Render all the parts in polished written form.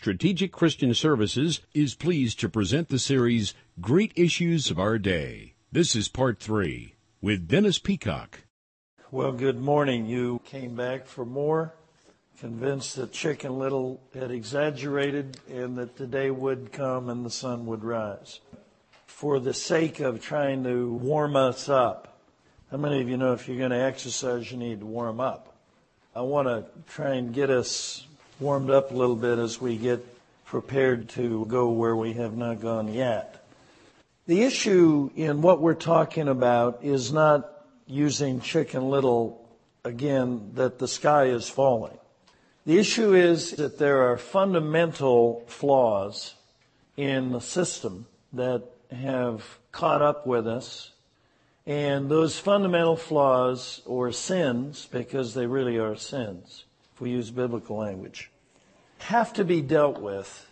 Strategic Christian Services is pleased to present the series Great Issues of Our Day. This is Part 3 with Dennis Peacock. Well, good morning. You came back for more, convinced that Chicken Little had exaggerated and that the day would come and the sun would rise. For the sake of trying to warm us up, how many of you know if you're going to exercise, you need to warm up? I want to try and get us warmed up a little bit as we get prepared to go where we have not gone yet. The issue in what we're talking about is not using Chicken Little again, that the sky is falling. The issue is that there are fundamental flaws in the system that have caught up with us, and those fundamental flaws, or sins, because they really are sins, if we use biblical language, have to be dealt with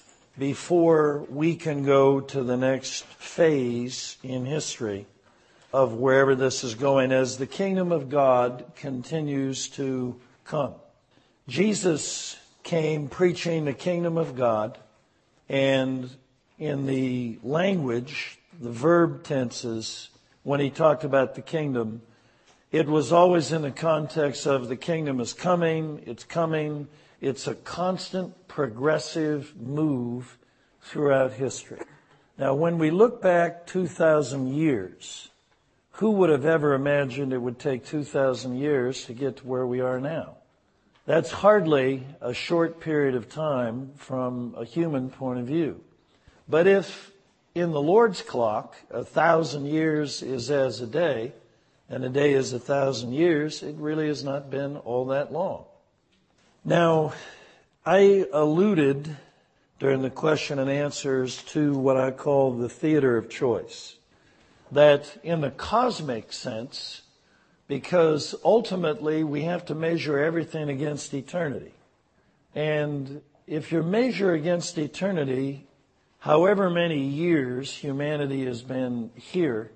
before we can go to the next phase in history of wherever this is going as the kingdom of God continues to come. Jesus came preaching the kingdom of God, and in the language, the verb tenses, when he talked about the kingdom, it was always in the context of the kingdom is coming, it's coming. It's a constant progressive move throughout history. Now, when we look back 2,000 years, who would have ever imagined it would take 2,000 years to get to where we are now? That's hardly a short period of time from a human point of view. But if in the Lord's clock 1,000 years is as a day, and a day is 1,000 years, it really has not been all that long. Now, I alluded during the question and answers to what I call the theater of choice. That in the cosmic sense, because ultimately we have to measure everything against eternity. And if you measure against eternity, however many years humanity has been here,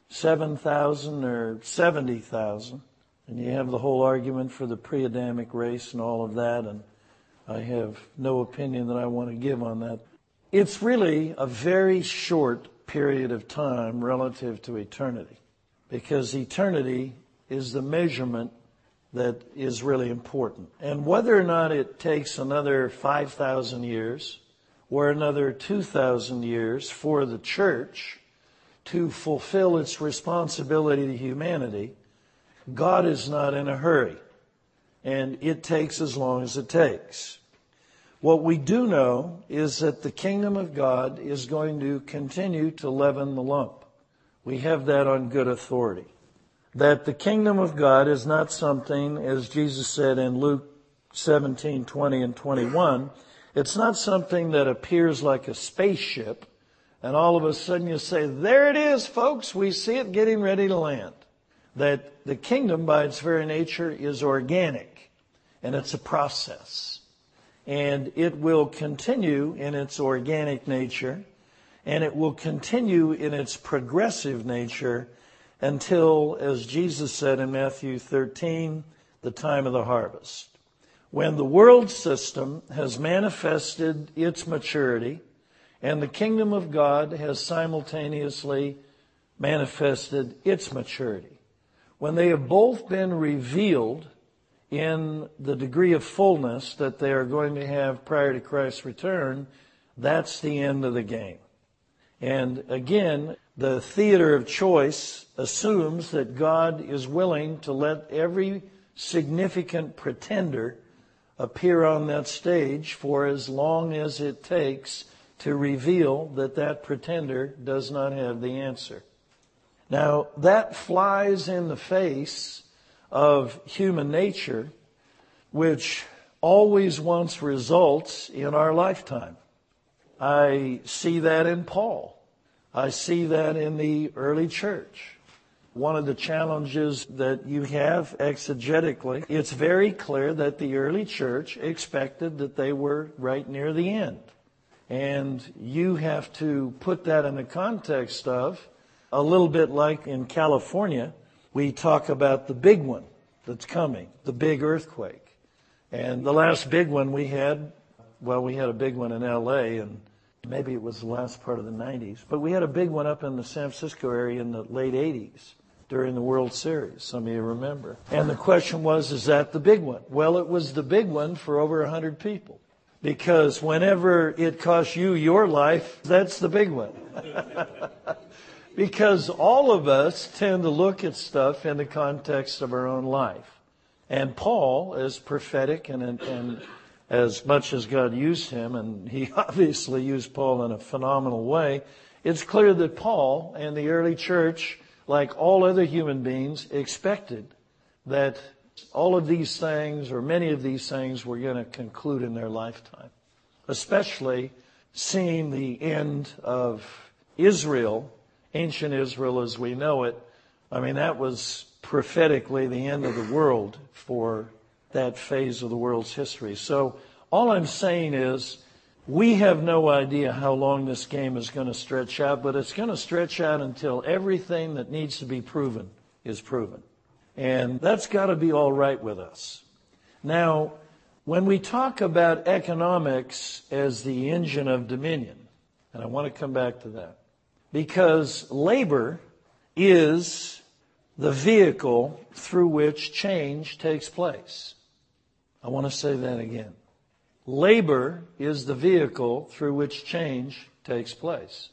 7,000 or 70,000, and you have the whole argument for the pre-Adamic race and all of that, and I have no opinion that I want to give on that. It's really a very short period of time relative to eternity, because eternity is the measurement that is really important. And whether or not it takes another 5,000 years or another 2,000 years for the church to fulfill its responsibility to humanity, God is not in a hurry, and it takes as long as it takes. What we do know is that the kingdom of God is going to continue to leaven the lump. We have that on good authority. That the kingdom of God is not something, as Jesus said in Luke 17:20 and 21, it's not something that appears like a spaceship, and all of a sudden you say, there it is, folks, we see it getting ready to land. That the kingdom, by its very nature, is organic, and it's a process. And it will continue in its organic nature, and it will continue in its progressive nature until, as Jesus said in Matthew 13, the time of the harvest. When the world system has manifested its maturity, and the kingdom of God has simultaneously manifested its maturity. When they have both been revealed in the degree of fullness that they are going to have prior to Christ's return, that's the end of the game. And again, the theater of choice assumes that God is willing to let every significant pretender appear on that stage for as long as it takes to reveal that that pretender does not have the answer. Now, that flies in the face of human nature, which always wants results in our lifetime. I see that in Paul. I see that in the early church. One of the challenges that you have exegetically, it's very clear that the early church expected that they were right near the end. And you have to put that in the context of, a little bit like in California, we talk about the big one that's coming, the big earthquake. And the last big one we had well, we had a big one in L.A., and maybe it was the last part of the 90s, but we had a big one up in the San Francisco area in the late 80s during the World Series. Some of you remember. And the question was, is that the big one? Well, it was the big one for over 100 people. Because whenever it costs you your life, that's the big one. Because all of us tend to look at stuff in the context of our own life. And Paul, as prophetic and as much as God used him, and he obviously used Paul in a phenomenal way, it's clear that Paul and the early church, like all other human beings, expected that all of these things, or many of these things, were going to conclude in their lifetime. Especially seeing the end of Israel, ancient Israel as we know it. I mean, that was prophetically the end of the world for that phase of the world's history. So all I'm saying is, we have no idea how long this game is going to stretch out, but it's going to stretch out until everything that needs to be proven is proven. And that's got to be all right with us. Now, when we talk about economics as the engine of dominion, and I want to come back to that, because labor is the vehicle through which change takes place. I want to say that again. Labor is the vehicle through which change takes place.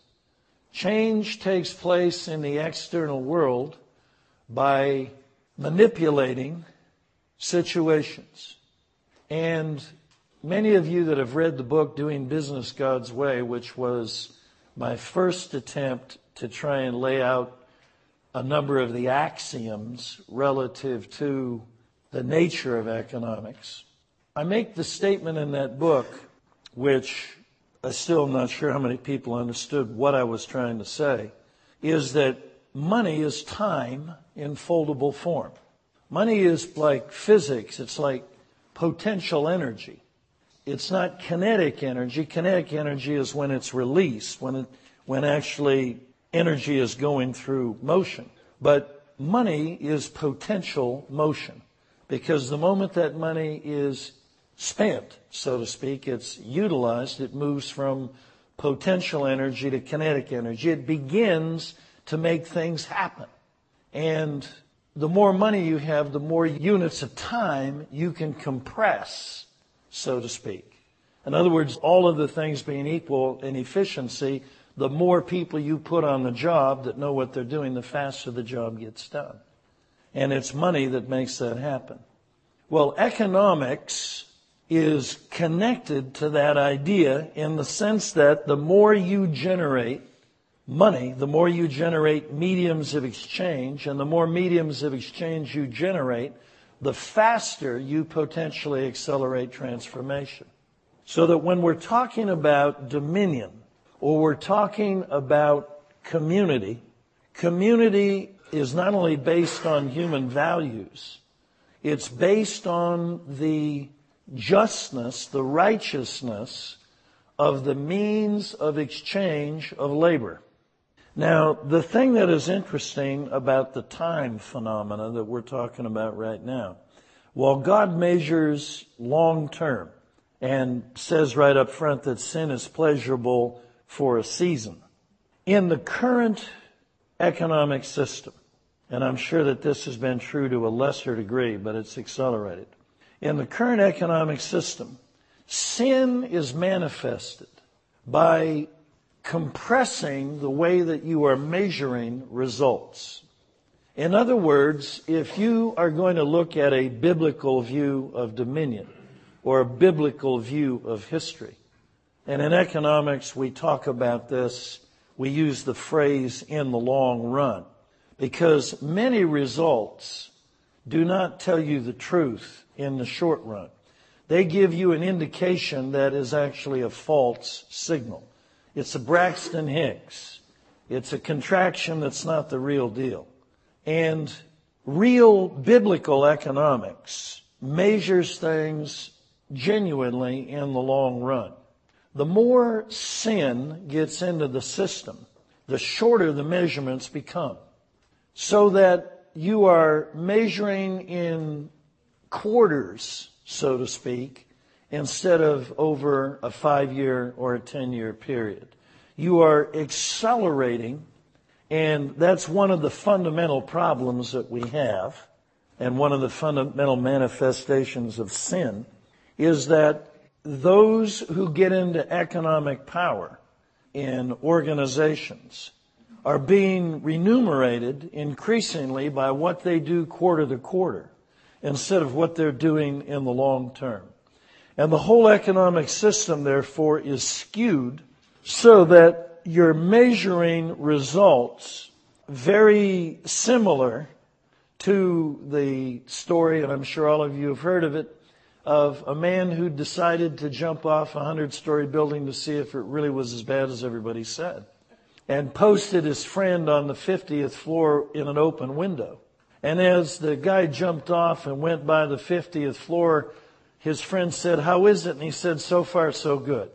Change takes place in the external world by manipulating situations. And many of you that have read the book Doing Business God's Way, which was my first attempt to try and lay out a number of the axioms relative to the nature of economics, I make the statement in that book, which I still am not sure how many people understood what I was trying to say, is that money is time in foldable form. Money is like physics. It's like potential energy. It's not kinetic energy. Kinetic energy is when it's released, when actually energy is going through motion. But money is potential motion, because the moment that money is spent, so to speak, it's utilized, it moves from potential energy to kinetic energy. It begins to make things happen. And the more money you have, the more units of time you can compress, so to speak. In other words, all of the things being equal in efficiency, the more people you put on the job that know what they're doing, the faster the job gets done. And it's money that makes that happen. Well, economics is connected to that idea in the sense that the more you generate money, the more you generate mediums of exchange, and the more mediums of exchange you generate, the faster you potentially accelerate transformation. So that when we're talking about dominion, or we're talking about community, community is not only based on human values, it's based on the justness, the righteousness of the means of exchange of labor. Now, the thing that is interesting about the time phenomena that we're talking about right now, while God measures long term and says right up front that sin is pleasurable for a season, in the current economic system, and I'm sure that this has been true to a lesser degree, but it's accelerated. In the current economic system, sin is manifested by compressing the way that you are measuring results. In other words, if you are going to look at a biblical view of dominion or a biblical view of history, and in economics we talk about this, we use the phrase in the long run, because many results do not tell you the truth in the short run. They give you an indication that is actually a false signal. It's a Braxton Hicks. It's a contraction that's not the real deal. And real biblical economics measures things genuinely in the long run. The more sin gets into the system, the shorter the measurements become. So that you are measuring in quarters, so to speak, instead of over a 5-year or a 10-year period. You are accelerating, and that's one of the fundamental problems that we have, and one of the fundamental manifestations of sin, is that those who get into economic power in organizations are being remunerated increasingly by what they do quarter to quarter instead of what they're doing in the long term. And the whole economic system, therefore, is skewed so that you're measuring results very similar to the story, and I'm sure all of you have heard of it, of a man who decided to jump off a 100-story building to see if it really was as bad as everybody said, and posted his friend on the 50th floor in an open window. And as the guy jumped off and went by the 50th floor, his friend said, "How is it?" And he said, "So far, so good."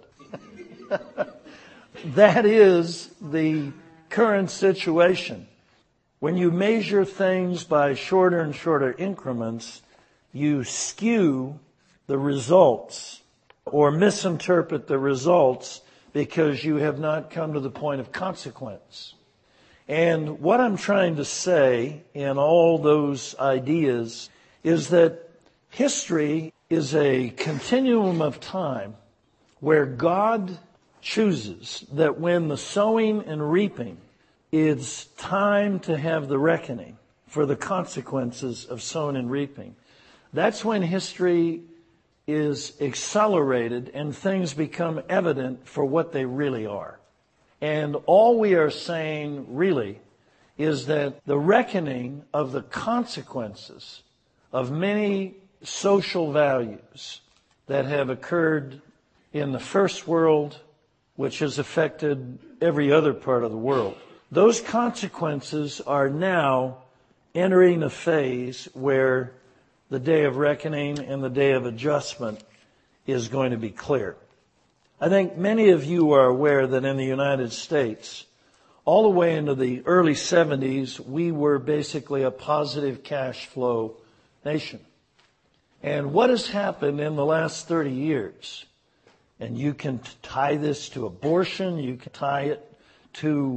That is the current situation. When you measure things by shorter and shorter increments, you skew the results or misinterpret the results because you have not come to the point of consequence. And what I'm trying to say in all those ideas is that history is a continuum of time where God chooses that when the sowing and reaping, it's time to have the reckoning for the consequences of sowing and reaping. That's when history is accelerated and things become evident for what they really are. And all we are saying really is that the reckoning of the consequences of many social values that have occurred in the first world, which has affected every other part of the world, those consequences are now entering a phase where the day of reckoning and the day of adjustment is going to be clear. I think many of you are aware that in the United States, all the way into the early 70s, we were basically a positive cash flow nation. And what has happened in the last 30 years, and you can tie this to abortion, you can tie it to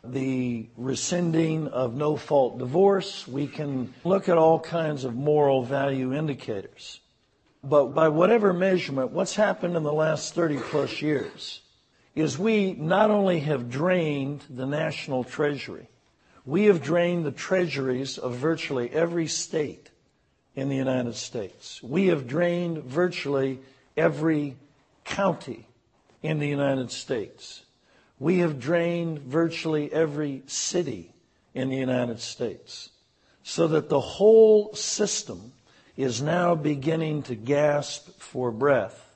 the rescinding of no-fault divorce, we can look at all kinds of moral value indicators. But by whatever measurement, what's happened in the last 30 plus years is we not only have drained the national treasury, we have drained the treasuries of virtually every state in the United States. We have drained virtually every county in the United States. We have drained virtually every city in the United States, so that the whole system is now beginning to gasp for breath.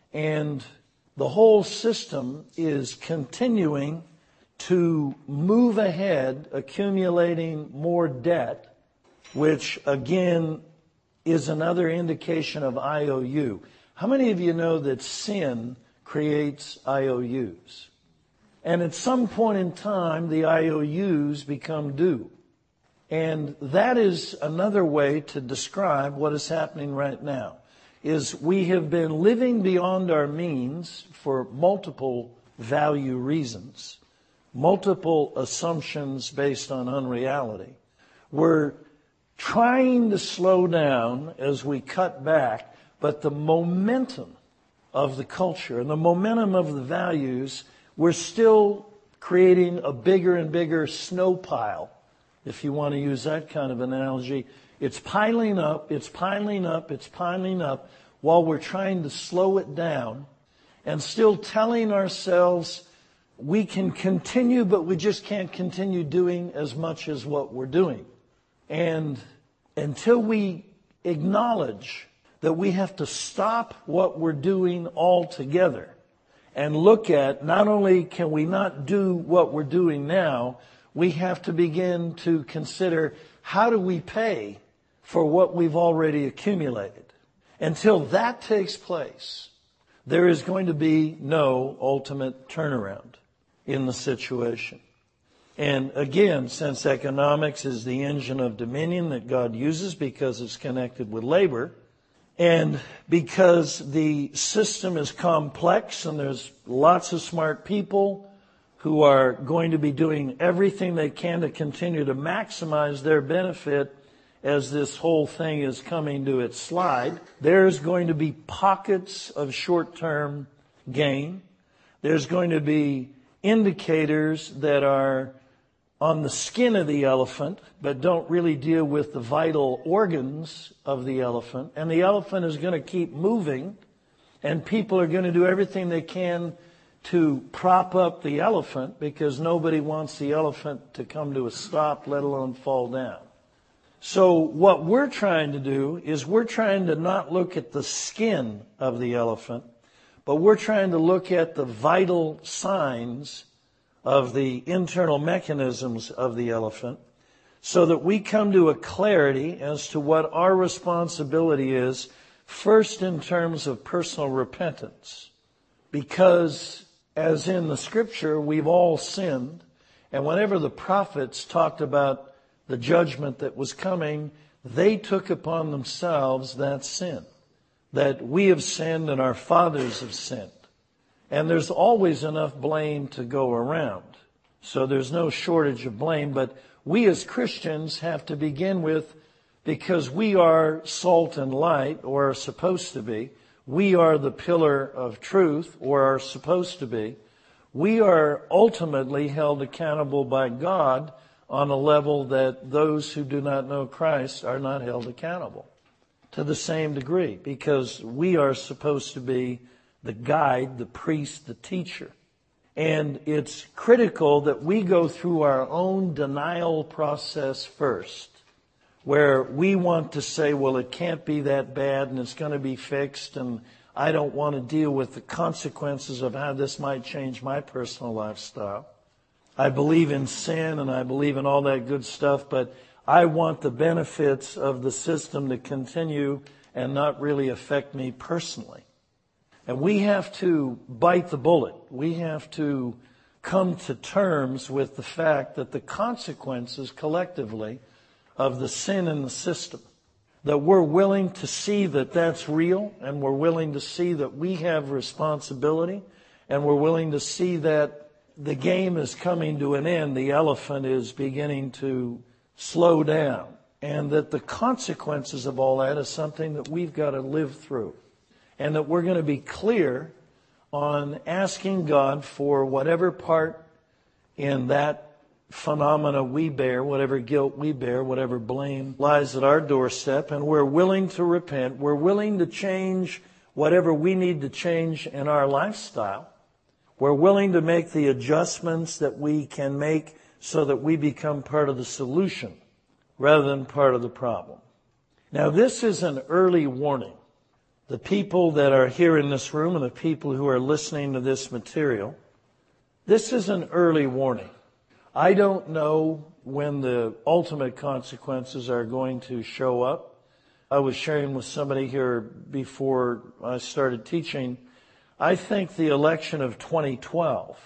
And the whole system is continuing to move ahead, accumulating more debt, which again is another indication of IOU. How many of you know that sin creates IOUs? And at some point in time, the IOUs become due. And that is another way to describe what is happening right now, is we have been living beyond our means for multiple value reasons, multiple assumptions based on unreality. We're trying to slow down as we cut back, but the momentum of the culture and the momentum of the values, we're still creating a bigger and bigger snow pile, if you want to use that kind of analogy. It's piling up, it's piling up, it's piling up, while we're trying to slow it down and still telling ourselves we can continue, but we just can't continue doing as much as what we're doing. And until we acknowledge that we have to stop what we're doing altogether and look at, not only can we not do what we're doing now, we have to begin to consider, how do we pay for what we've already accumulated? Until that takes place, there is going to be no ultimate turnaround in the situation. And again, since economics is the engine of dominion that God uses because it's connected with labor, And because the system is complex and there's lots of smart people who are going to be doing everything they can to continue to maximize their benefit as this whole thing is coming to its slide, there's going to be pockets of short-term gain. There's going to be indicators that are on the skin of the elephant, but don't really deal with the vital organs of the elephant. And the elephant is going to keep moving, and people are going to do everything they can to prop up the elephant because nobody wants the elephant to come to a stop, let alone fall down. So what we're trying to do is we're trying to not look at the skin of the elephant, but we're trying to look at the vital signs of the internal mechanisms of the elephant so that we come to a clarity as to what our responsibility is, first in terms of personal repentance. Because, as in the scripture, we've all sinned, and whenever the prophets talked about the judgment that was coming, they took upon themselves that sin. That we have sinned and our fathers have sinned. And there's always enough blame to go around. So there's no shortage of blame. But we as Christians have to begin with, because we are salt and light, or are supposed to be. We are the pillar of truth, or are supposed to be. We are ultimately held accountable by God on a level that those who do not know Christ are not held accountable to the same degree, because we are supposed to be the guide, the priest, the teacher. And it's critical that we go through our own denial process first, where we want to say, well, it can't be that bad and it's going to be fixed, and I don't want to deal with the consequences of how this might change my personal lifestyle. I believe in sin and I believe in all that good stuff, but I want the benefits of the system to continue and not really affect me personally. And we have to bite the bullet. We have to come to terms with the fact that the consequences collectively of the sin in the system, that we're willing to see that that's real, and we're willing to see that we have responsibility, and we're willing to see that the game is coming to an end, the elephant is beginning to slow down, and that the consequences of all that is something that we've got to live through. And that we're going to be clear on asking God for whatever part in that phenomena we bear, whatever guilt we bear, whatever blame lies at our doorstep, and we're willing to repent. We're willing to change whatever we need to change in our lifestyle. We're willing to make the adjustments that we can make so that we become part of the solution rather than part of the problem. Now, this is an early warning. The people that are here in this room and the people who are listening to this material, this is an early warning. I don't know when the ultimate consequences are going to show up. I was sharing with somebody here before I started teaching. I think the election of 2012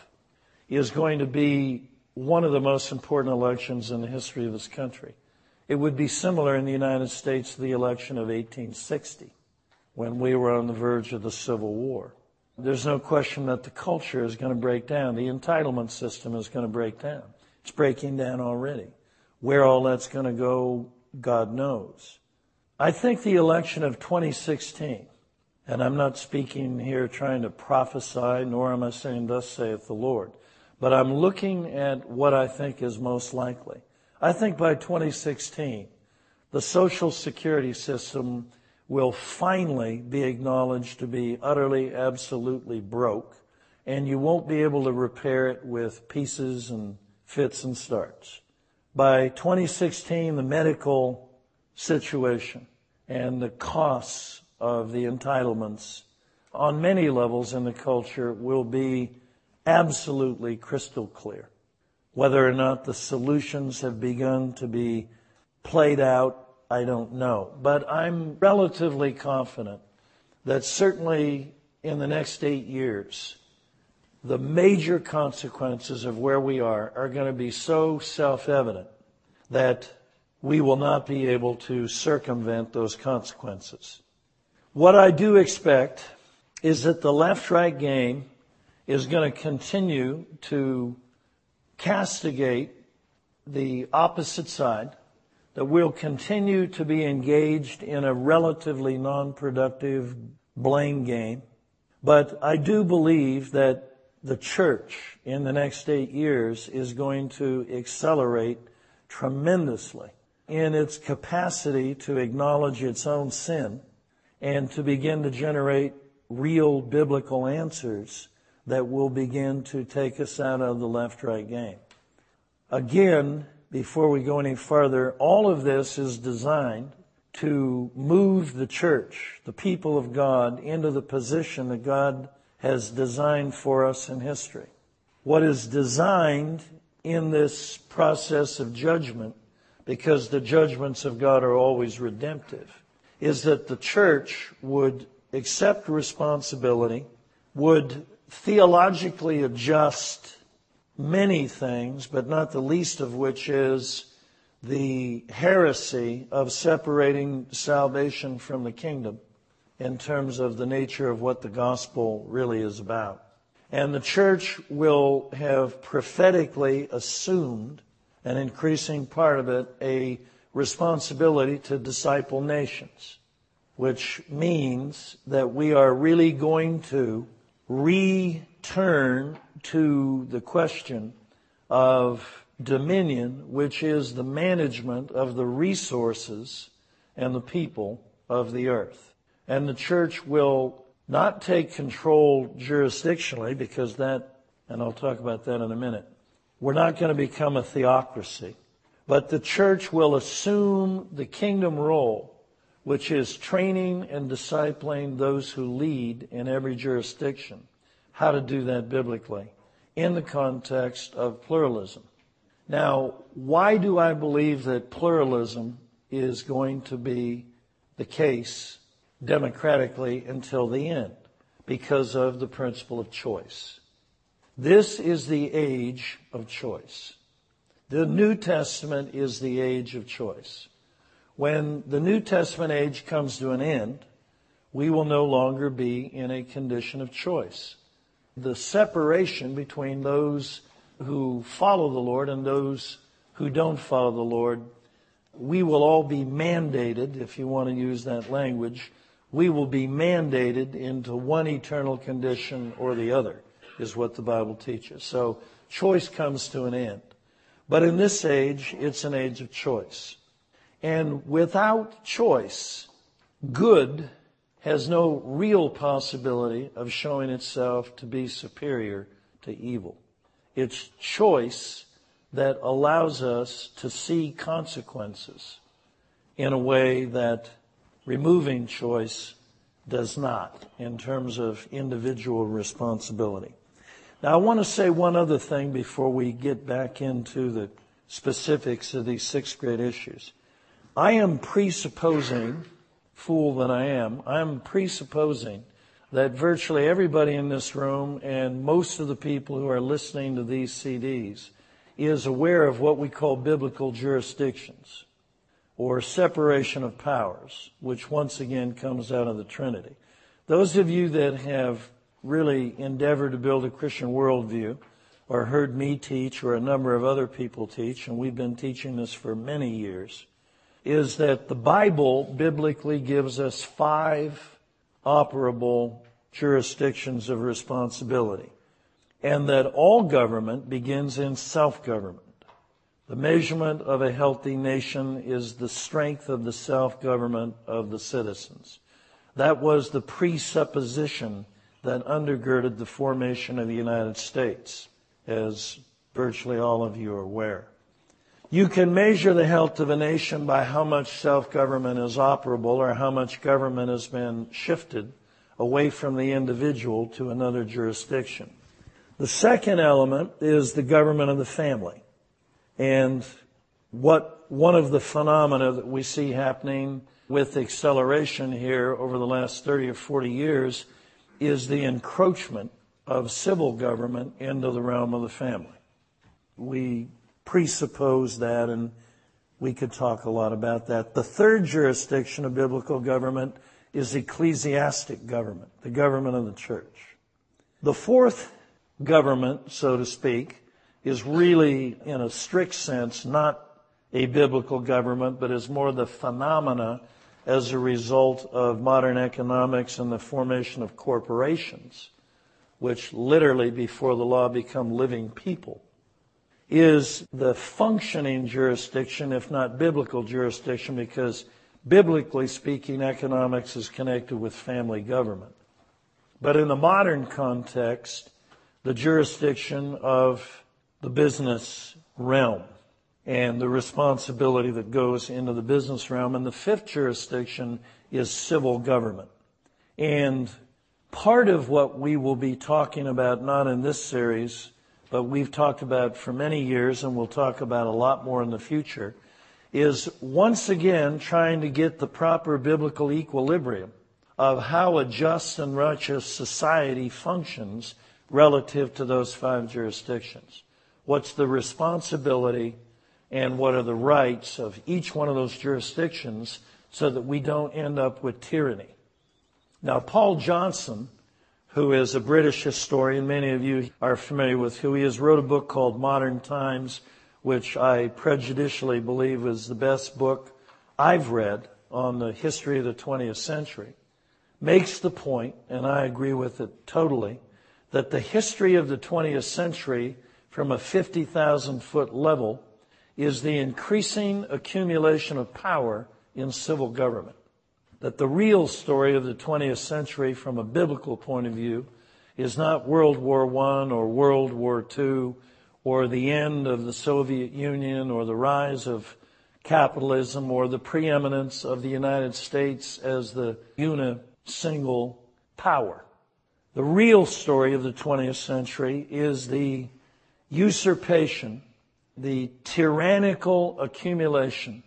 is going to be one of the most important elections in the history of this country. It would be similar in the United States to the election of 1860. When we were on the verge of the Civil War. There's no question that the culture is going to break down. The entitlement system is going to break down. It's breaking down already. Where all that's going to go, God knows. I think the election of 2016, and I'm not speaking here trying to prophesy, nor am I saying, thus saith the Lord, but I'm looking at what I think is most likely. I think by 2016, the Social Security system will finally be acknowledged to be utterly, absolutely broke, and you won't be able to repair it with pieces and fits and starts. By 2016, the medical situation and the costs of the entitlements on many levels in the culture will be absolutely crystal clear. Whether or not the solutions have begun to be played out, I don't know. But I'm relatively confident that certainly in the next 8 years, the major consequences of where we are going to be so self-evident that we will not be able to circumvent those consequences. What I do expect is that the left-right game is going to continue to castigate the opposite side, that we'll continue to be engaged in a relatively non-productive blame game. But I do believe that the church in the next 8 years is going to accelerate tremendously in its capacity to acknowledge its own sin and to begin to generate real biblical answers that will begin to take us out of the left-right game. Again, before we go any further, all of this is designed to move the church, the people of God, into the position that God has designed for us in history. What is designed in this process of judgment, because the judgments of God are always redemptive, is that the church would accept responsibility, would theologically adjust many things, but not the least of which is the heresy of separating salvation from the kingdom in terms of the nature of what the gospel really is about. And the church will have prophetically assumed, an increasing part of it, a responsibility to disciple nations, which means that we are really going to return to the question of dominion, which is the management of the resources and the people of the earth. And the church will not take control jurisdictionally, because that, and I'll talk about that in a minute, we're not going to become a theocracy. But the church will assume the kingdom role, which is training and discipling those who lead in every jurisdiction, how to do that biblically in the context of pluralism. Now, why do I believe that pluralism is going to be the case democratically until the end? Because of the principle of choice. This is the age of choice. The New Testament is the age of choice. When the New Testament age comes to an end, we will no longer be in a condition of choice. The separation between those who follow the Lord and those who don't follow the Lord, we will all be mandated, if you want to use that language, we will be mandated into one eternal condition or the other, is what the Bible teaches. So choice comes to an end. But in this age, it's an age of choice. And without choice, good has no real possibility of showing itself to be superior to evil. It's choice that allows us to see consequences in a way that removing choice does not, in terms of individual responsibility. Now, I want to say one other thing before we get back into the specifics of these 6th grade issues. I am presupposing, fool that I am presupposing that virtually everybody in this room and most of the people who are listening to these CDs is aware of what we call biblical jurisdictions, or separation of powers, which once again comes out of the Trinity. Those of you that have really endeavored to build a Christian worldview, or heard me teach, or a number of other people teach, and we've been teaching this for many years, is that the Bible biblically gives us 5 operable jurisdictions of responsibility, and that all government begins in self-government. The measurement of a healthy nation is the strength of the self-government of the citizens. That was the presupposition that undergirded the formation of the United States, as virtually all of you are aware. You can measure the health of a nation by how much self-government is operable, or how much government has been shifted away from the individual to another jurisdiction. The second element is the government of the family. And one of the phenomena that we see happening with acceleration here over the last 30 or 40 years is the encroachment of civil government into the realm of the family. We presuppose that, and we could talk a lot about that. The third jurisdiction of biblical government is ecclesiastic government, the government of the church. The fourth government, so to speak, is really, in a strict sense, not a biblical government, but is more the phenomena as a result of modern economics and the formation of corporations, which literally before the law become living people, is the functioning jurisdiction, if not biblical jurisdiction, because biblically speaking, economics is connected with family government. But in the modern context, the jurisdiction of the business realm and the responsibility that goes into the business realm. And the fifth jurisdiction is civil government. And part of what we will be talking about, not in this series, but we've talked about for many years and we'll talk about a lot more in the future, is once again trying to get the proper biblical equilibrium of how a just and righteous society functions relative to those five jurisdictions. What's the responsibility and what are the rights of each one of those jurisdictions so that we don't end up with tyranny. Now, Paul Johnson, who is a British historian, many of you are familiar with who he is, wrote a book called Modern Times, which I prejudicially believe is the best book I've read on the history of the 20th century, makes the point, and I agree with it totally, that the history of the 20th century from a 50,000-foot level is the increasing accumulation of power in civil government. That the real story of the 20th century from a biblical point of view is not World War I or World War II or the end of the Soviet Union or the rise of capitalism or the preeminence of the United States as the single power. The real story of the 20th century is the usurpation, the tyrannical accumulation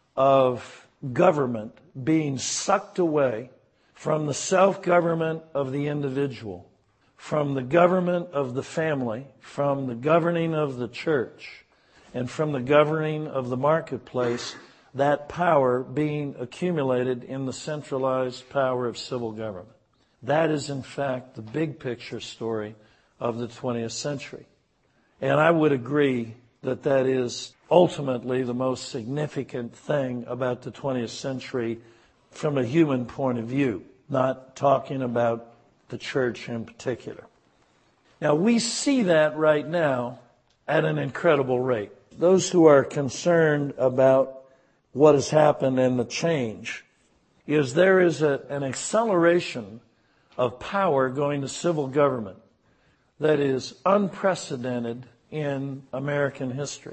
of government being sucked away from the self-government of the individual, from the government of the family, from the governing of the church, and from the governing of the marketplace, that power being accumulated in the centralized power of civil government. That is, in fact, the big picture story of the 20th century. And I would agree that that is ultimately the most significant thing about the 20th century from a human point of view, not talking about the church in particular. Now, we see that right now at an incredible rate. Those who are concerned about what has happened and the change is there is an acceleration of power going to civil government that is unprecedented in American history.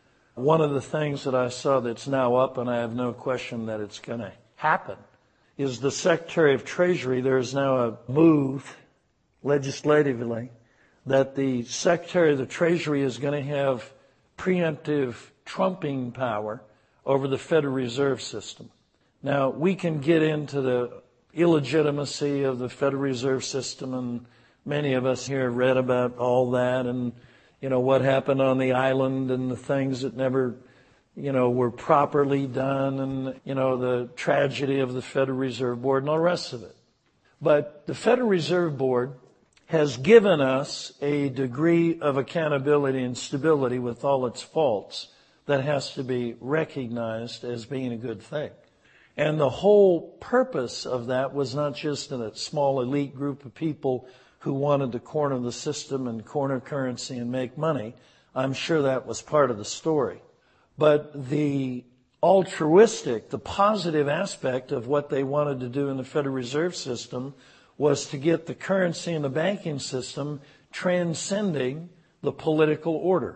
One of the things that I saw that's now up, and I have no question that it's going to happen, is the Secretary of Treasury. There is now a move legislatively that the Secretary of the Treasury is going to have preemptive trumping power over the Federal Reserve System. Now, we can get into the illegitimacy of the Federal Reserve System, and many of us here read about all that and what happened on the island and the things that never, were properly done and, the tragedy of the Federal Reserve Board and all the rest of it. But the Federal Reserve Board has given us a degree of accountability and stability with all its faults that has to be recognized as being a good thing. And the whole purpose of that was not just in a small elite group of people who wanted to corner the system and corner currency and make money. I'm sure that was part of the story. But the altruistic, the positive aspect of what they wanted to do in the Federal Reserve System was to get the currency and the banking system transcending the political order.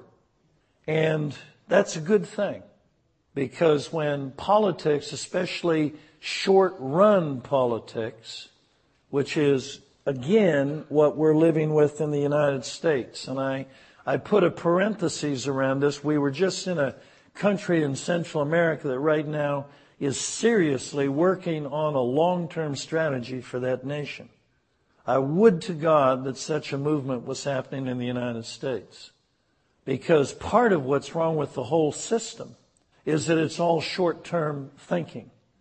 And that's a good thing, because when politics, especially short-run politics, which is again what we're living with in the United States. And I put a parenthesis around this. We were just in a country in Central America that right now is seriously working on a long-term strategy for that nation. I would to God that such a movement was happening in the United States. Because part of what's wrong with the whole system is that it's all short-term thinking.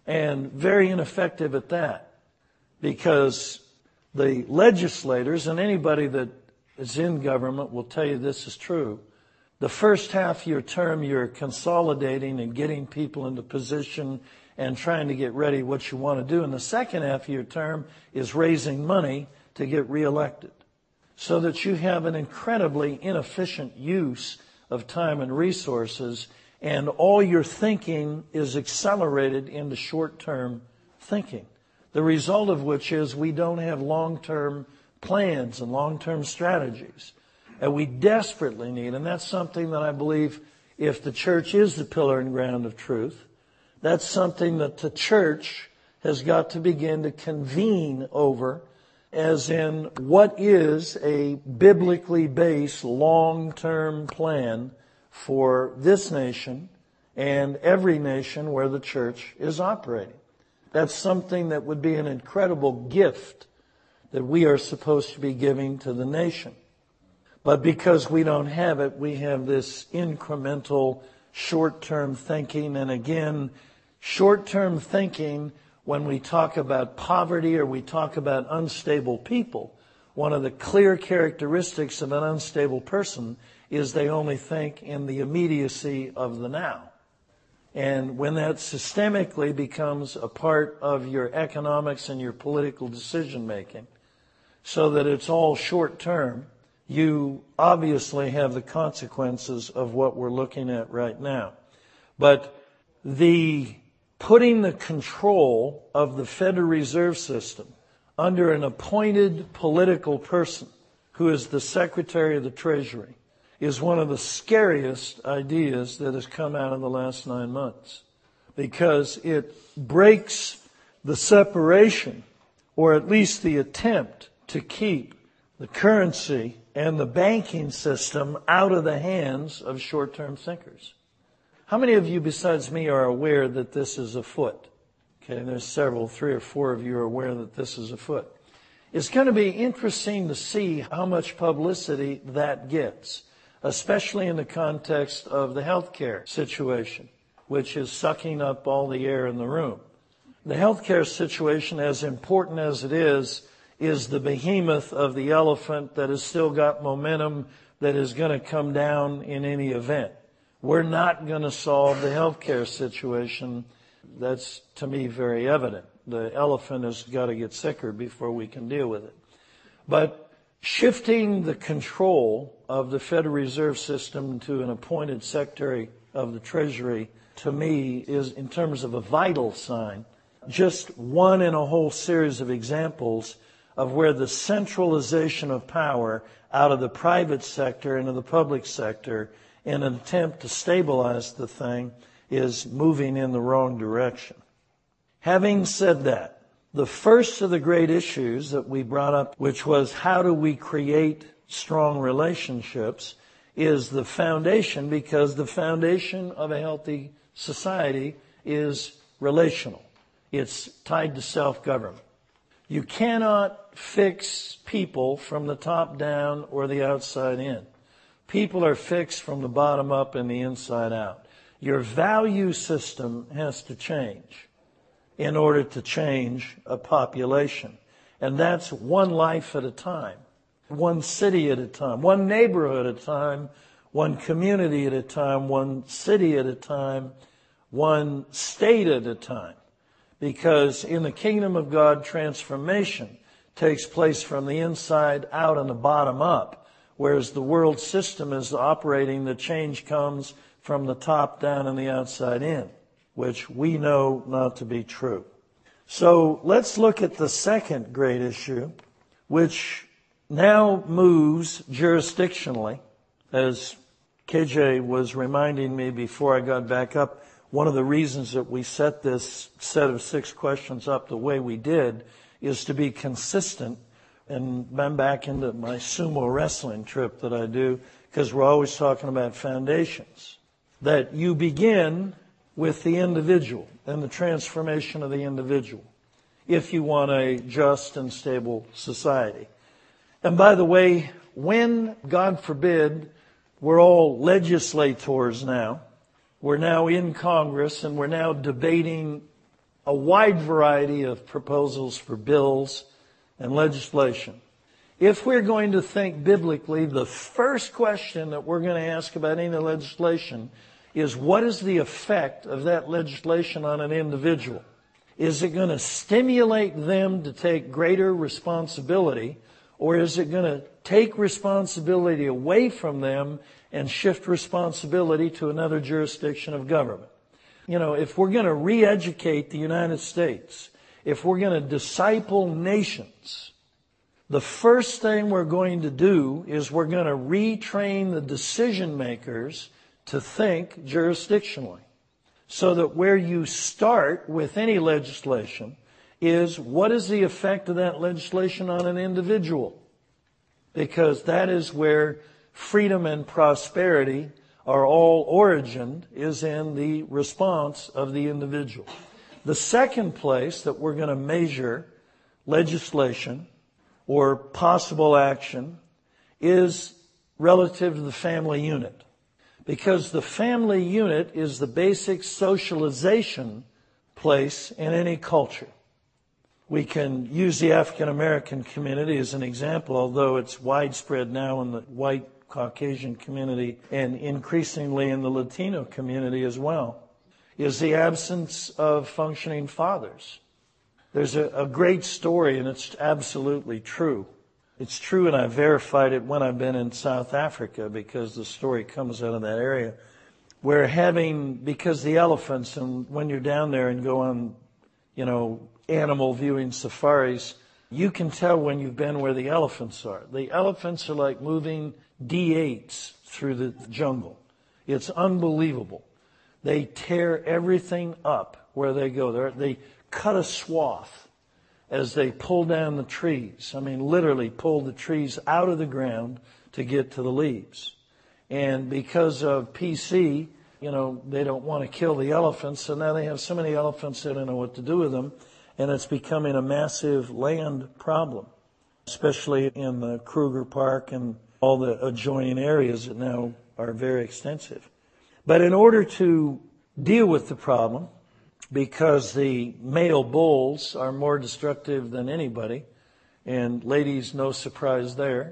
and very ineffective at that, because the legislators and anybody that is in government will tell you this is true. The first half of your term, you're consolidating and getting people into position and trying to get ready what you want to do. And the second half of your term is raising money to get reelected, so that you have an incredibly inefficient use of time and resources, and all your thinking is accelerated into short-term thinking. The result of which is we don't have long-term plans and long-term strategies. And we desperately need, and that's something that I believe, if the church is the pillar and ground of truth, that's something that the church has got to begin to convene over, as in what is a biblically based long-term plan for this nation and every nation where the church is operating. That's something that would be an incredible gift that we are supposed to be giving to the nation. But because we don't have it, we have this incremental short-term thinking. And again, short-term thinking, when we talk about poverty or we talk about unstable people, one of the clear characteristics of an unstable person is they only think in the immediacy of the now. And when that systemically becomes a part of your economics and your political decision making, so that it's all short-term, you obviously have the consequences of what we're looking at right now. But the putting the control of the Federal Reserve System under an appointed political person who is the Secretary of the Treasury is one of the scariest ideas that has come out in the last 9 months, because it breaks the separation, or at least the attempt to keep the currency and the banking system out of the hands of short-term thinkers. How many of you besides me are aware that this is afoot? Okay, there's several, 3 or 4 of you are aware that this is afoot. It's going to be interesting to see how much publicity that gets, especially in the context of the healthcare situation, which is sucking up all the air in the room. The healthcare situation, as important as it is the behemoth of the elephant that has still got momentum that is going to come down in any event. We're not going to solve the healthcare situation. That's, to me, very evident. The elephant has got to get sicker before we can deal with it. But shifting the control of the Federal Reserve System to an appointed Secretary of the Treasury, to me, is, in terms of a vital sign, just one in a whole series of examples of where the centralization of power out of the private sector into the public sector in an attempt to stabilize the thing is moving in the wrong direction. Having said that, the first of the great issues that we brought up, which was how do we create strong relationships, is the foundation, because the foundation of a healthy society is relational. It's tied to self-government. You cannot fix people from the top down or the outside in. People are fixed from the bottom up and the inside out. Your value system has to change in order to change a population. And that's one life at a time, one city at a time, one neighborhood at a time, one community at a time, one city at a time, one state at a time. Because in the kingdom of God, transformation takes place from the inside out and the bottom up. Whereas the world system is operating, the change comes from the top down and the outside in, which we know not to be true. So let's look at the second great issue, which now moves jurisdictionally. As KJ was reminding me before I got back up, one of the reasons that we set this set of 6 questions up the way we did is to be consistent. And I'm back into my sumo wrestling trip that I do, because we're always talking about foundations. That you begin with the individual and the transformation of the individual if you want a just and stable society. And by the way, when, God forbid, we're all legislators now, we're now in Congress and we're now debating a wide variety of proposals for bills and legislation. If we're going to think biblically, the first question that we're going to ask about any legislation is, what is the effect of that legislation on an individual? Is it going to stimulate them to take greater responsibility, or is it going to take responsibility away from them and shift responsibility to another jurisdiction of government? You know, if we're going to re-educate the United States, if we're going to disciple nations, the first thing we're going to do is we're going to retrain the decision makers to think jurisdictionally. So that where you start with any legislation is, what is the effect of that legislation on an individual? Because that is where freedom and prosperity are all origined, is in the response of the individual. The second place that we're going to measure legislation or possible action is relative to the family unit. Because the family unit is the basic socialization place in any culture. We can use the African American community as an example, although it's widespread now in the white Caucasian community and increasingly in the Latino community as well, is the absence of functioning fathers. There's a great story, and it's absolutely true. It's true, and I verified it when I've been in South Africa, because the story comes out of that area, where because the elephants, and when you're down there and go on, animal viewing safaris, you can tell when you've been where the elephants are. The elephants are like moving D8s through the jungle. It's unbelievable. They tear everything up where they go. They cut a swath as they pull down the trees. I mean, literally pull the trees out of the ground to get to the leaves. And because of PC, they don't want to kill the elephants, so now they have so many elephants they don't know what to do with them, and it's becoming a massive land problem, especially in the Kruger Park and all the adjoining areas that now are very extensive. But in order to deal with the problem, because the male bulls are more destructive than anybody, and ladies, no surprise there.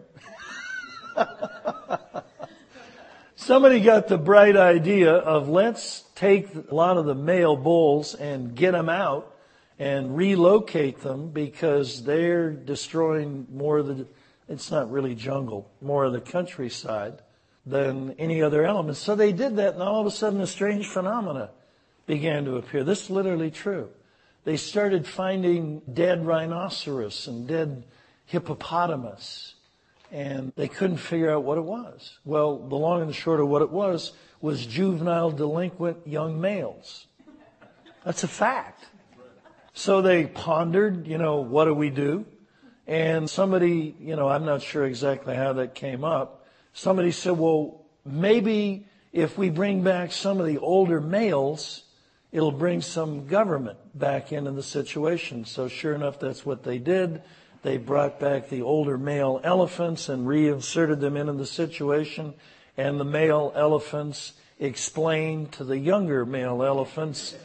Somebody got the bright idea of, let's take a lot of the male bulls and get them out and relocate them, because they're destroying more of it's not really jungle, more of the countryside than any other element. So they did that, and all of a sudden a strange phenomena began to appear. This is literally true. They started finding dead rhinoceros and dead hippopotamus, and they couldn't figure out what it was. Well, the long and the short of what it was juvenile delinquent young males. That's a fact. So they pondered, what do we do? And somebody, I'm not sure exactly how that came up. Somebody said, well, maybe if we bring back some of the older males, it'll bring some government back into the situation. So sure enough, that's what they did. They brought back the older male elephants and reinserted them into the situation. And the male elephants explained to the younger male elephants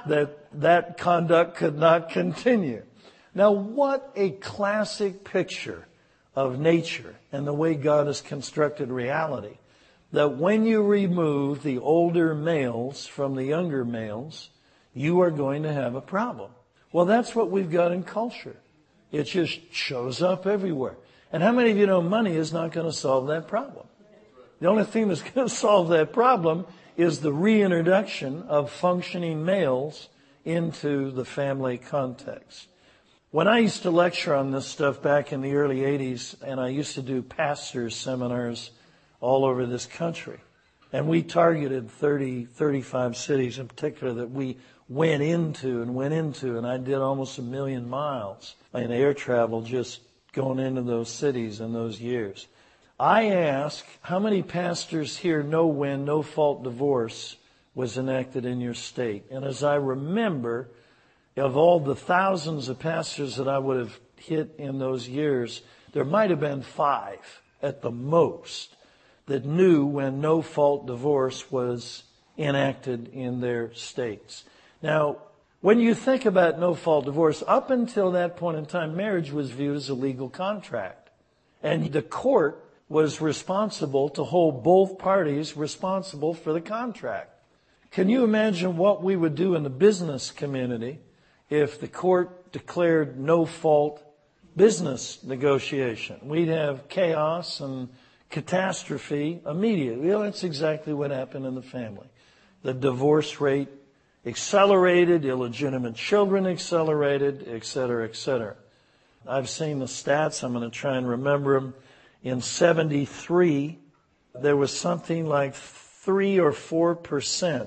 that conduct could not continue. Now, what a classic picture of nature and the way God has constructed reality. That when you remove the older males from the younger males, you are going to have a problem. Well, that's what we've got in culture. It just shows up everywhere. And how many of you know money is not going to solve that problem? The only thing that's going to solve that problem is the reintroduction of functioning males into the family context. When I used to lecture on this stuff back in the early 80s, and I used to do pastors' seminars all over this country, and we targeted 35 cities in particular that we went into, and I did almost 1 million miles in air travel just going into those cities in those years. I ask, how many pastors here know when no-fault divorce was enacted in your state? And as I remember, of all the thousands of pastors that I would have hit in those years, there might have been 5 at the most that knew when no-fault divorce was enacted in their states. Now, When you think about no-fault divorce, up until that point in time, marriage was viewed as a legal contract. And the court was responsible to hold both parties responsible for the contract. Can you imagine what we would do in the business community if the court declared no-fault business negotiation? We'd have chaos and catastrophe immediately. Well, that's exactly what happened in the family. The divorce rate accelerated, illegitimate children accelerated, et cetera, et cetera. I've seen the stats. I'm going to try and remember them. In 73, there was something like 3 or 4%,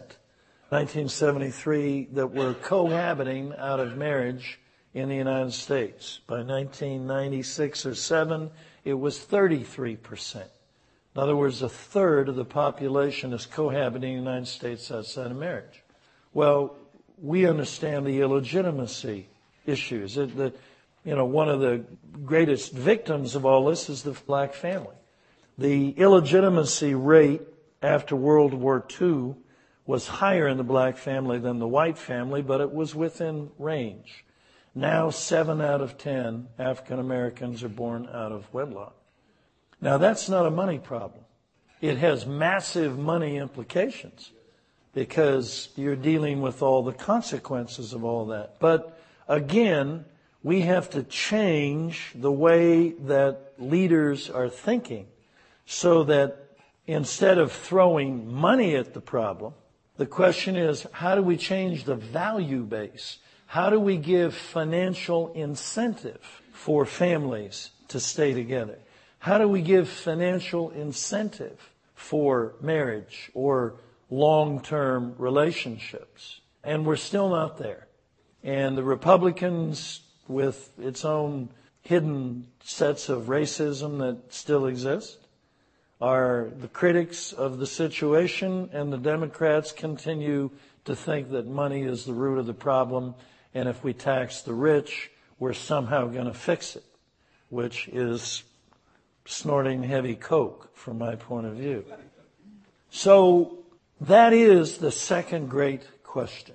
1973, that were cohabiting out of marriage in the United States. By 1996 or 7, it was 33%. In other words, a third of the population is cohabiting in the United States outside of marriage. Well, we understand the illegitimacy issues. One of the greatest victims of all this is the black family. The illegitimacy rate after World War II was higher in the black family than the white family, but it was within range. Now 7 out of 10 African Americans are born out of wedlock. Now that's not a money problem. It has massive money implications because you're dealing with all the consequences of all that. But again, we have to change the way that leaders are thinking so that instead of throwing money at the problem, the question is, how do we change the value base? How do we give financial incentive for families to stay together? How do we give financial incentive for marriage or long-term relationships? And we're still not there. And the Republicans, with its own hidden sets of racism that still exist, are the critics of the situation, and the Democrats continue to think that money is the root of the problem, and if we tax the rich, we're somehow going to fix it, which is snorting heavy coke from my point of view. So that is the second great question.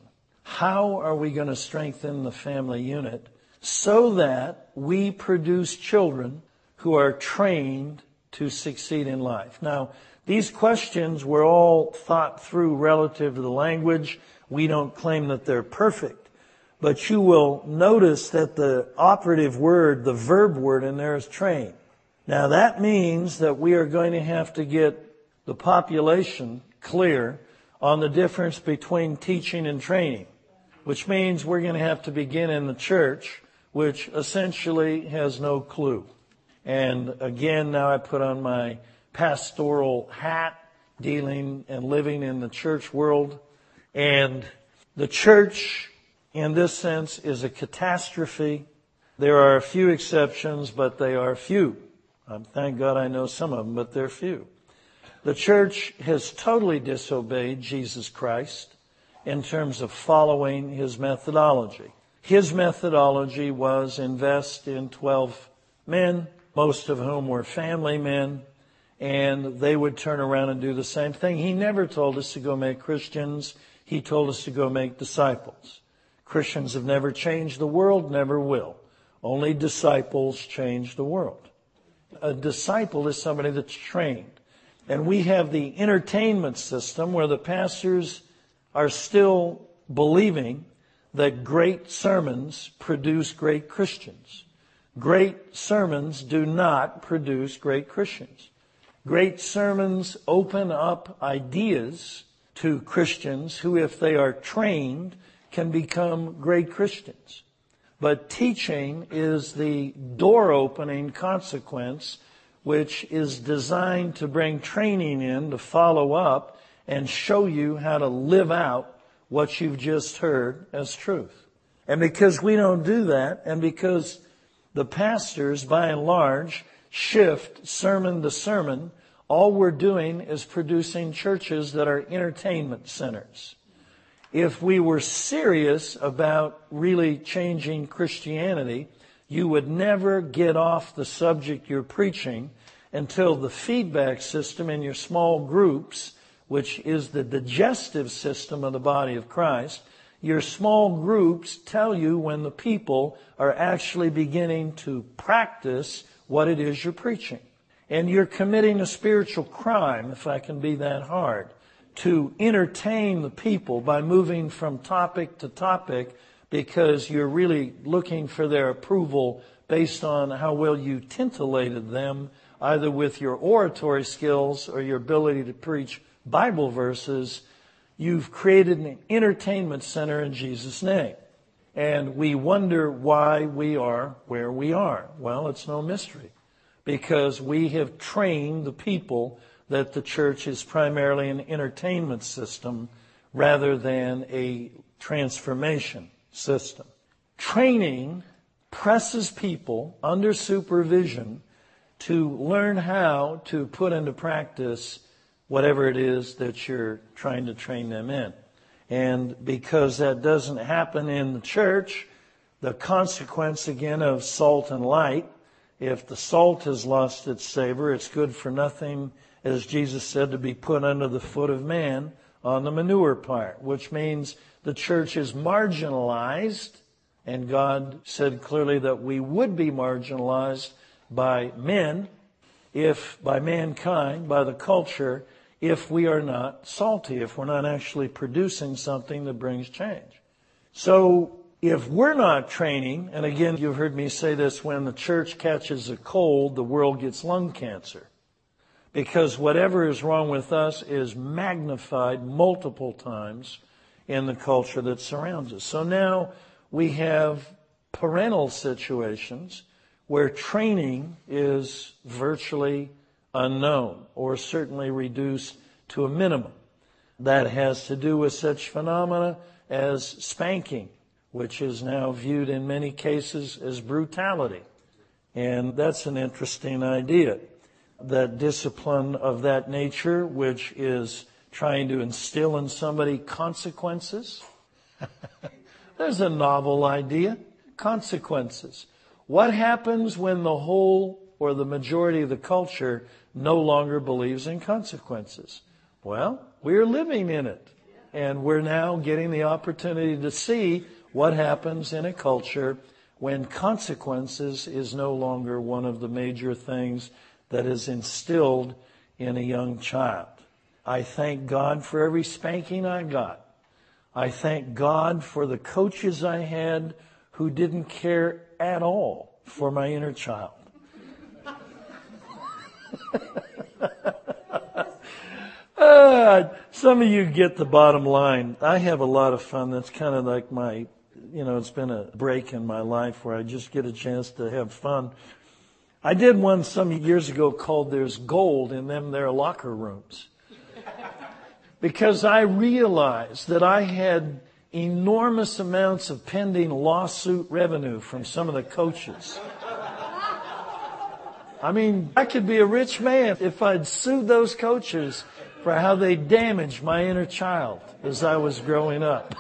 How are we going to strengthen the family unit so that we produce children who are trained to succeed in life? Now, these questions were all thought through relative to the language. We don't claim that they're perfect. But you will notice that the operative word, the verb word in there is train. Now, that means that we are going to have to get the population clear on the difference between teaching and training, which means we're going to have to begin in the church, which essentially has no clue. And again, now I put on my pastoral hat, dealing and living in the church world. And the church, in this sense, is a catastrophe. There are a few exceptions, but they are few. Thank God I know some of them, but they're few. The church has totally disobeyed Jesus Christ in terms of following his methodology. His methodology was invest in 12 men, most of whom were family men, and they would turn around and do the same thing. He never told us to go make Christians. He told us to go make disciples. Christians have never changed the world, never will. Only disciples change the world. A disciple is somebody that's trained. And we have the entertainment system where the pastors are still believing that great sermons produce great Christians. Great sermons do not produce great Christians. Great sermons open up ideas to Christians who, if they are trained, can become great Christians. But teaching is the door-opening consequence, which is designed to bring training in to follow up and show you how to live out what you've just heard as truth. And because we don't do that, and because the pastors, by and large, shift sermon to sermon, all we're doing is producing churches that are entertainment centers. If we were serious about really changing Christianity, you would never get off the subject you're preaching until the feedback system in your small groups, which is the digestive system of the body of Christ, Your small groups tell you when the people are actually beginning to practice what it is you're preaching. And you're committing a spiritual crime, if I can be that hard, to entertain the people by moving from topic to topic because you're really looking for their approval based on how well you tintillated them, either with your oratory skills or your ability to preach Bible verses. You've created an entertainment center in Jesus' name. And we wonder why we are where we are. Well, it's no mystery. Because we have trained the people that the church is primarily an entertainment system rather than a transformation system. Training presses people under supervision to learn how to put into practice whatever it is that you're trying to train them in. And because that doesn't happen in the church, the consequence again of salt and light, if the salt has lost its savor, it's good for nothing, as Jesus said, to be put under the foot of man on the manure pile, which means the church is marginalized, and God said clearly that we would be marginalized by men, if by mankind, by the culture, if we are not salty, if we're not actually producing something that brings change. So if we're not training, and again, you've heard me say this, when the church catches a cold, the world gets lung cancer. Because whatever is wrong with us is magnified multiple times in the culture that surrounds us. So now we have parental situations where training is virtually unknown or certainly reduced to a minimum. That has to do with such phenomena as spanking, which is now viewed in many cases as brutality. And that's an interesting idea. That discipline of that nature, which is trying to instill in somebody consequences. There's a novel idea. Consequences. What happens when the whole or the majority of the culture no longer believes in consequences? Well, we're living in it. And we're now getting the opportunity to see what happens in a culture when consequences is no longer one of the major things that is instilled in a young child. I thank God for every spanking I got. I thank God for the coaches I had who didn't care at all for my inner child. Some of you get the bottom line. I have a lot of fun. That's kind of like my, it's been a break in my life where I just get a chance to have fun. I did one some years ago called There's Gold in Them There Locker Rooms. Because I realized that I had enormous amounts of pending lawsuit revenue from some of the coaches. I mean, I could be a rich man if I'd sued those coaches for how they damaged my inner child as I was growing up.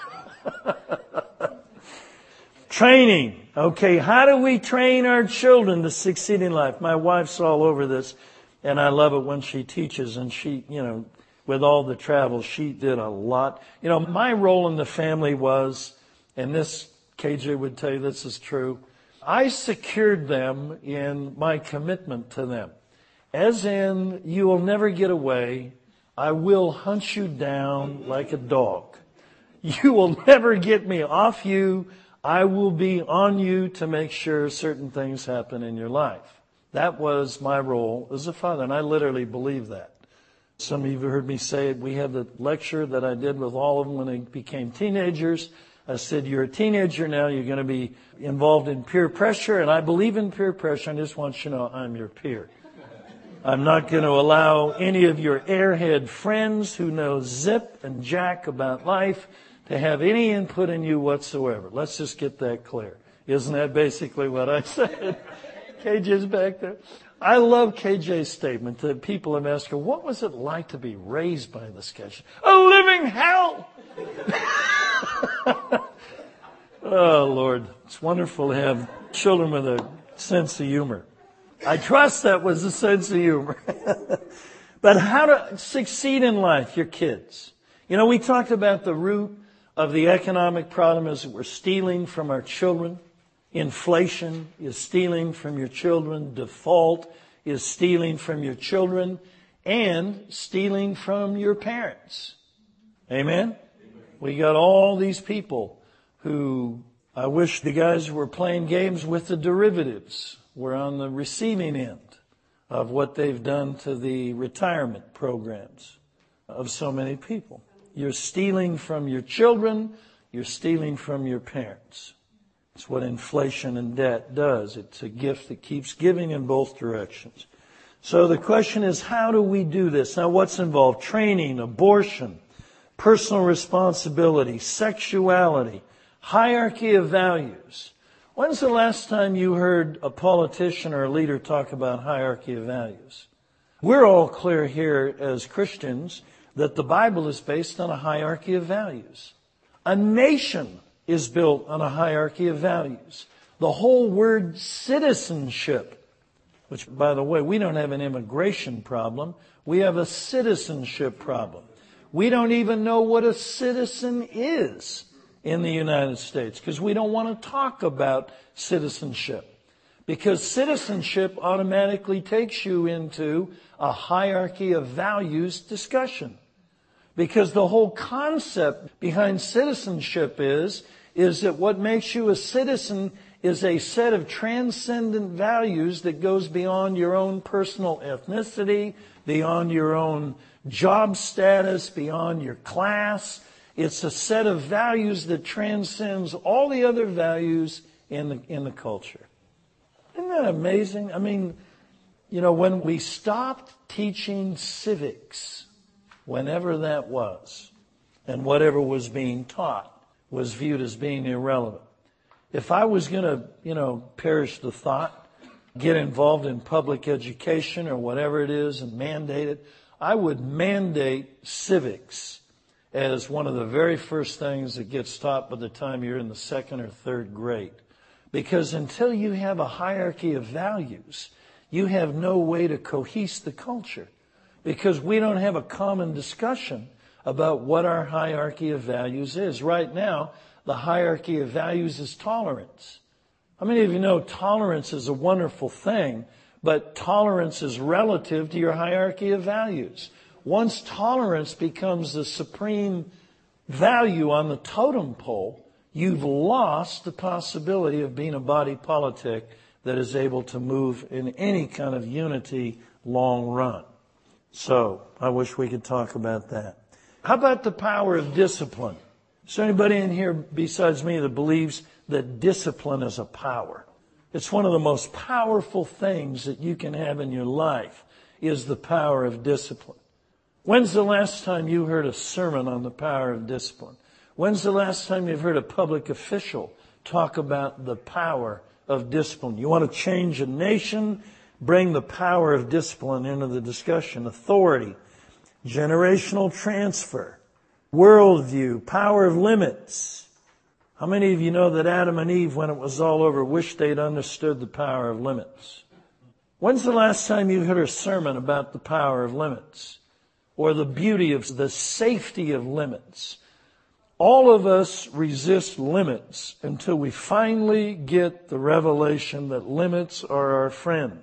Training. Okay, how do we train our children to succeed in life? My wife's all over this, and I love it when she teaches, and she, with all the travel, she did a lot. My role in the family was, and this, KJ would tell you this is true, I secured them in my commitment to them. As in, you will never get away. I will hunt you down like a dog. You will never get me off you. I will be on you to make sure certain things happen in your life. That was my role as a father, and I literally believe that. Some of you have heard me say it. We had the lecture that I did with all of them when they became teenagers. I said, you're a teenager now, you're going to be involved in peer pressure, and I believe in peer pressure. I just want you to know I'm your peer. I'm not going to allow any of your airhead friends who know zip and jack about life to have any input in you whatsoever. Let's just get that clear. Isn't that basically what I said? KJ's back there. I love KJ's statement that people have asked her, what was it like to be raised by this guy? A living hell! Oh, Lord. It's wonderful to have children with a sense of humor. I trust that was a sense of humor. But how to succeed in life, your kids. We talked about the root of the economic problem is that we're stealing from our children. Inflation is stealing from your children. Default is stealing from your children and stealing from your parents. Amen? We got all these people who, I wish the guys who were playing games with the derivatives were on the receiving end of what they've done to the retirement programs of so many people. You're stealing from your children. You're stealing from your parents. It's what inflation and debt does. It's a gift that keeps giving in both directions. So the question is, how do we do this? Now, what's involved? Training, abortion, personal responsibility, sexuality, hierarchy of values. When's the last time you heard a politician or a leader talk about hierarchy of values? We're all clear here as Christians that the Bible is based on a hierarchy of values. A nation is built on a hierarchy of values. The whole word citizenship, which, by the way, we don't have an immigration problem. We have a citizenship problem. We don't even know what a citizen is in the United States because we don't want to talk about citizenship. Because citizenship automatically takes you into a hierarchy of values discussion. Because the whole concept behind citizenship is that what makes you a citizen is a set of transcendent values that goes beyond your own personal ethnicity, beyond your own job status, beyond your class. It's a set of values that transcends all the other values in the culture. Isn't that amazing? I mean, when we stopped teaching civics, whenever that was, and whatever was being taught was viewed as being irrelevant. If I was going to, perish the thought, get involved in public education or whatever it is and mandate it, I would mandate civics as one of the very first things that gets taught by the time you're in the second or third grade. Because until you have a hierarchy of values, you have no way to cohese the culture. Because we don't have a common discussion about what our hierarchy of values is. Right now, the hierarchy of values is tolerance. How many of you know tolerance is a wonderful thing, but tolerance is relative to your hierarchy of values? Once tolerance becomes the supreme value on the totem pole, you've lost the possibility of being a body politic that is able to move in any kind of unity long run. So, I wish we could talk about that. How about the power of discipline? Is there anybody in here besides me that believes that discipline is a power? It's one of the most powerful things that you can have in your life is the power of discipline. When's the last time you heard a sermon on the power of discipline? When's the last time you've heard a public official talk about the power of discipline? You want to change a nation? Bring the power of discipline into the discussion. Authority, generational transfer, worldview, power of limits. How many of you know that Adam and Eve, when it was all over, wished they'd understood the power of limits? When's the last time you heard a sermon about the power of limits? Or the beauty of the safety of limits? All of us resist limits until we finally get the revelation that limits are our friend.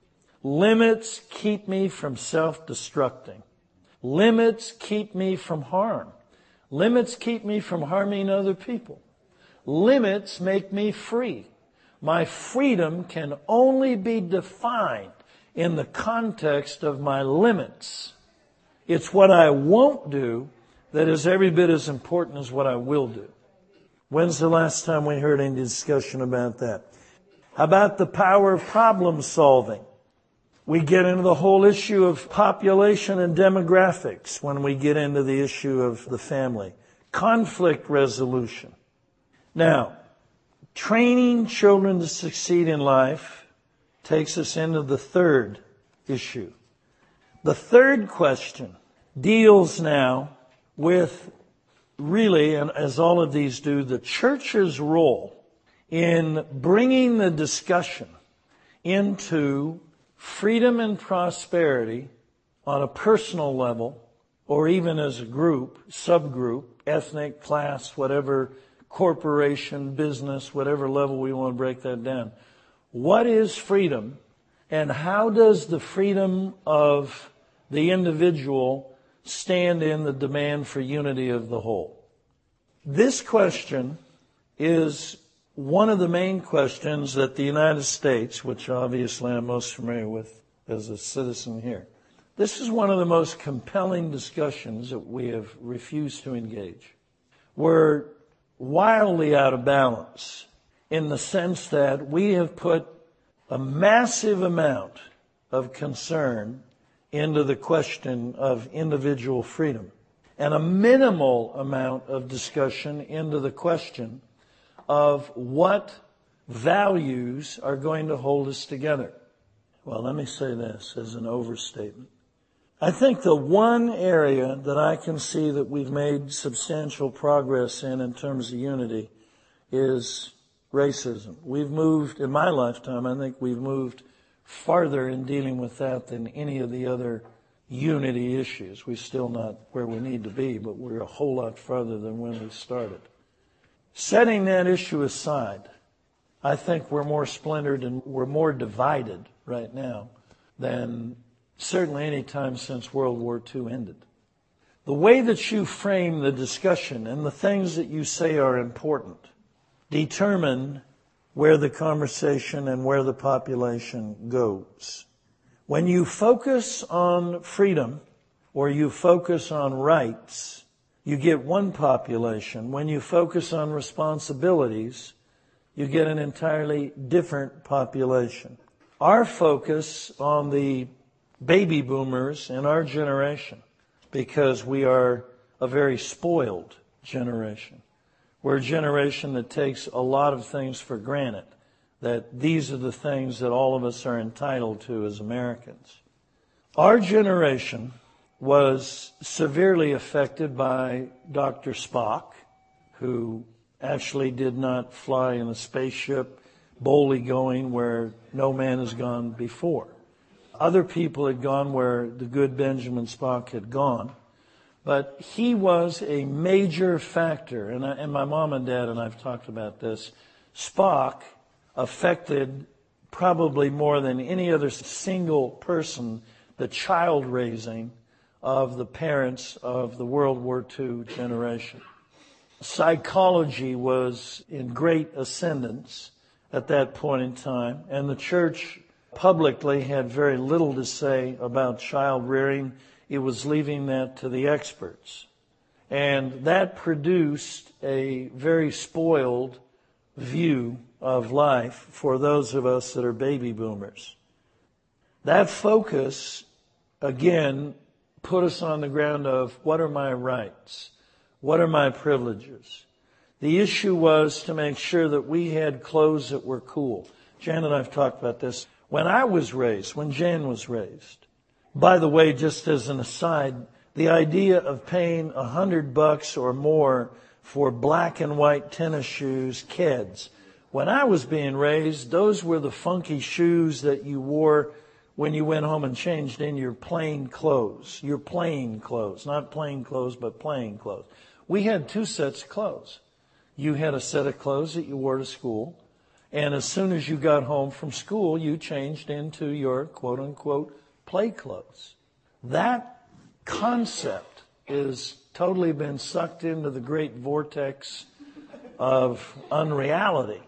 Limits keep me from self-destructing. Limits keep me from harm. Limits keep me from harming other people. Limits make me free. My freedom can only be defined in the context of my limits. It's what I won't do that is every bit as important as what I will do. When's the last time we heard any discussion about that? How about the power of problem solving? We get into the whole issue of population and demographics when we get into the issue of the family. Conflict resolution. Now, training children to succeed in life takes us into the third issue. The third question deals now with really, and as all of these do, the church's role in bringing the discussion into freedom and prosperity on a personal level or even as a group, subgroup, ethnic, class, whatever, corporation, business, whatever level we want to break that down. What is freedom, and how does the freedom of the individual stand in the demand for unity of the whole? This question is one of the main questions that the United States, which obviously I'm most familiar with as a citizen here, this is one of the most compelling discussions that we have refused to engage. We're wildly out of balance in the sense that we have put a massive amount of concern into the question of individual freedom and a minimal amount of discussion into the question of what values are going to hold us together. Well, let me say this as an overstatement. I think the one area that I can see that we've made substantial progress in terms of unity is racism. We've moved, in my lifetime, I think we've moved farther in dealing with that than any of the other unity issues. We're still not where we need to be, but we're a whole lot farther than when we started. Setting that issue aside, I think we're more splintered and we're more divided right now than certainly any time since World War II ended. The way that you frame the discussion and the things that you say are important determine where the conversation and where the population goes. When you focus on freedom or you focus on rights, you get one population. When you focus on responsibilities, you get an entirely different population. Our focus on the baby boomers in our generation, because we are a very spoiled generation. We're a generation that takes a lot of things for granted, that these are the things that all of us are entitled to as Americans. Our generation was severely affected by Dr. Spock, who actually did not fly in a spaceship boldly going where no man has gone before. Other people had gone where the good Benjamin Spock had gone, but he was a major factor, and my mom and dad and I've talked about this. Spock affected probably more than any other single person the child raising of the parents of the World War II generation. Psychology was in great ascendance at that point in time, and the church publicly had very little to say about child rearing. It was leaving that to the experts. And that produced a very spoiled view of life for those of us that are baby boomers. That focus, again, put us on the ground of what are my rights? What are my privileges? The issue was to make sure that we had clothes that were cool. Jan and I have talked about this. When I was raised, when Jan was raised, by the way, just as an aside, the idea of paying $100 or more for black and white tennis shoes, kids. When I was being raised, those were the funky shoes that you wore when you went home and changed in your plain clothes. Your plain clothes, not plain clothes, but plain clothes. We had two sets of clothes. You had a set of clothes that you wore to school, and as soon as you got home from school, you changed into your quote-unquote play clothes. That concept is totally been sucked into the great vortex of unreality.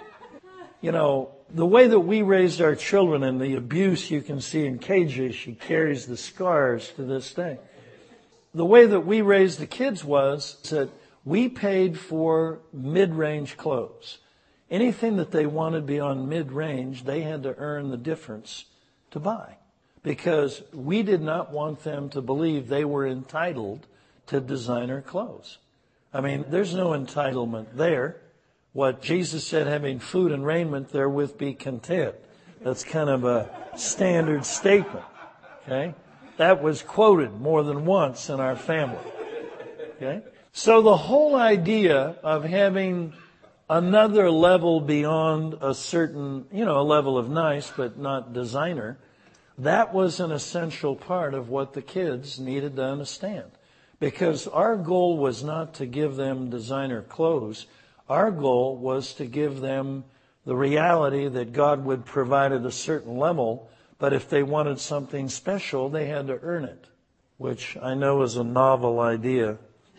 You know, the way that we raised our children and the abuse you can see in KJ, she carries the scars to this day. The way that we raised the kids was that we paid for mid-range clothes. Anything that they wanted beyond mid-range, they had to earn the difference to buy. Because we did not want them to believe they were entitled to designer clothes. I mean, there's no entitlement there. What Jesus said, having food and raiment therewith be content. That's kind of a standard statement. Okay? That was quoted more than once in our family. Okay? So the whole idea of having another level beyond a certain, a level of nice but not designer, That was an essential part of what the kids needed to understand. Because our goal was not to give them designer clothes. Our goal was to give them the reality that God would provide at a certain level, but if they wanted something special, they had to earn it, which I know is a novel idea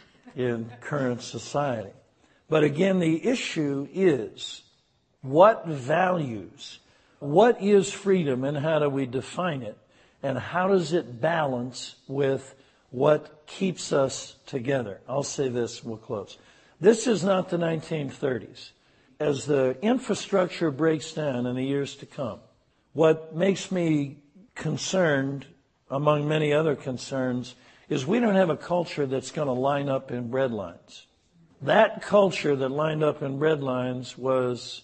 in current society. But again, the issue is what values, what is freedom and how do we define it, and how does it balance with what keeps us together? I'll say this, we'll close. This is not the 1930s. As the infrastructure breaks down in the years to come, what makes me concerned, among many other concerns, is we don't have a culture that's going to line up in bread lines. That culture that lined up in bread lines was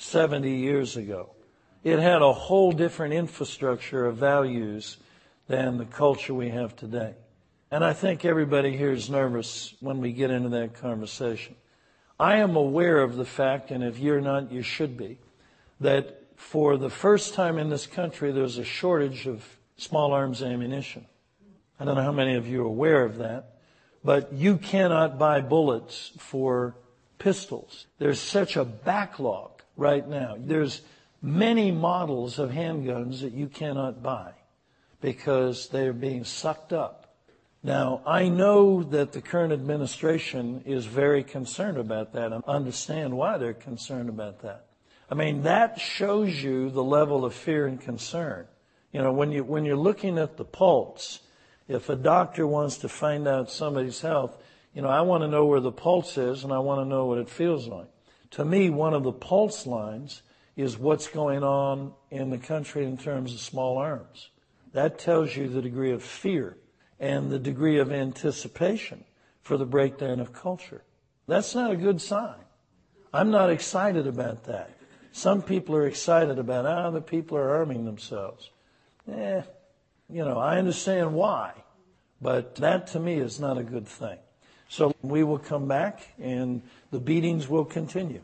70 years ago. It had a whole different infrastructure of values than the culture we have today. And I think everybody here is nervous when we get into that conversation. I am aware of the fact, and if you're not, you should be, that for the first time in this country, there's a shortage of small arms ammunition. I don't know how many of you are aware of that, but you cannot buy bullets for pistols. There's such a backlog right now. There's many models of handguns that you cannot buy because they're being sucked up. Now, I know that the current administration is very concerned about that and understand why they're concerned about that. I mean, that shows you the level of fear and concern. You know, when you're looking at the pulse, if a doctor wants to find out somebody's health, you know, I want to know where the pulse is and I want to know what it feels like. To me, one of the pulse lines is what's going on in the country in terms of small arms. That tells you the degree of fear and the degree of anticipation for the breakdown of culture. That's not a good sign. I'm not excited about that. Some people are excited about, the people are arming themselves. You know, I understand why, but that to me is not a good thing. So we will come back and the beatings will continue.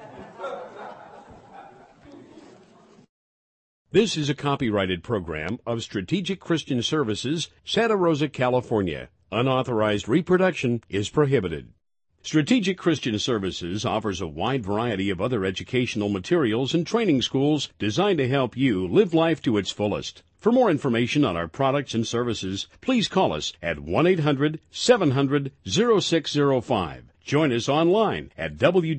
This is a copyrighted program of Strategic Christian Services, Santa Rosa, California. Unauthorized reproduction is prohibited. Strategic Christian Services offers a wide variety of other educational materials and training schools designed to help you live life to its fullest. For more information on our products and services, please call us at 1-800-700-0605. Join us online at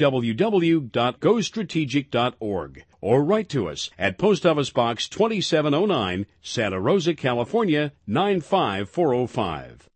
www.gostrategic.org or write to us at Post Office Box 2709, Santa Rosa, California 95405.